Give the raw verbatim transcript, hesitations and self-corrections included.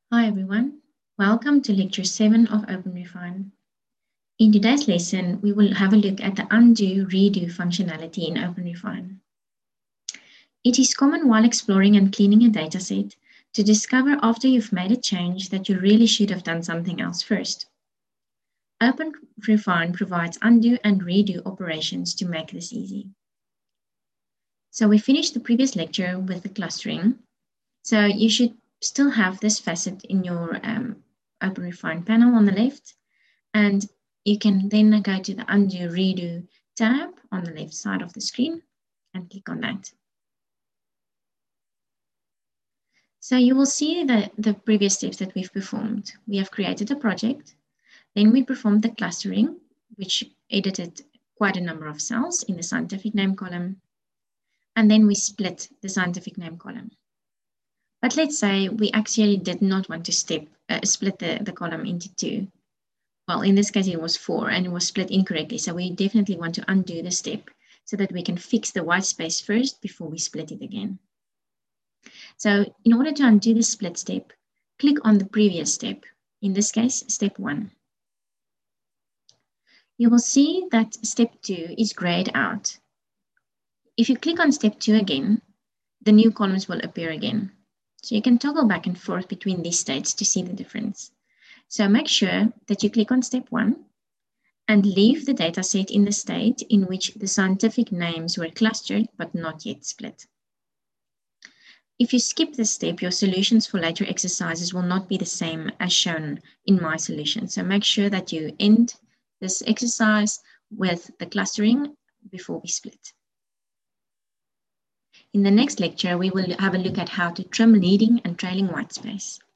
Hi everyone, welcome to lecture seven of OpenRefine. In today's lesson, we will have a look at the undo redo functionality in OpenRefine. It is common while exploring and cleaning a dataset to discover after you've made a change that you really should have done something else first. OpenRefine provides undo and redo operations to make this easy. So we finished the previous lecture with the clustering. So you should still have this facet in your um, OpenRefine panel on the left, and you can then go to the Undo Redo tab on the left side of the screen and click on that. So you will see the, the previous steps that we've performed. We have created a project, then we performed the clustering, which edited quite a number of cells in the scientific name column, and then we split the scientific name column. But let's say we actually did not want to step, uh, split the, the column into two. Well, in this case, it was four and it was split incorrectly. So we definitely want to undo the step so that we can fix the white space first before we split it again. So in order to undo the split step, click on the previous step. In this case, step one. You will see that step two is grayed out. If you click on step two again, the new columns will appear again. So you can toggle back and forth between these states to see the difference. So make sure that you click on step one and leave the dataset in the state in which the scientific names were clustered but not yet split. If you skip this step, your solutions for later exercises will not be the same as shown in my solution. So make sure that you end this exercise with the clustering before we split. In the next lecture, we will have a look at how to trim leading and trailing white space.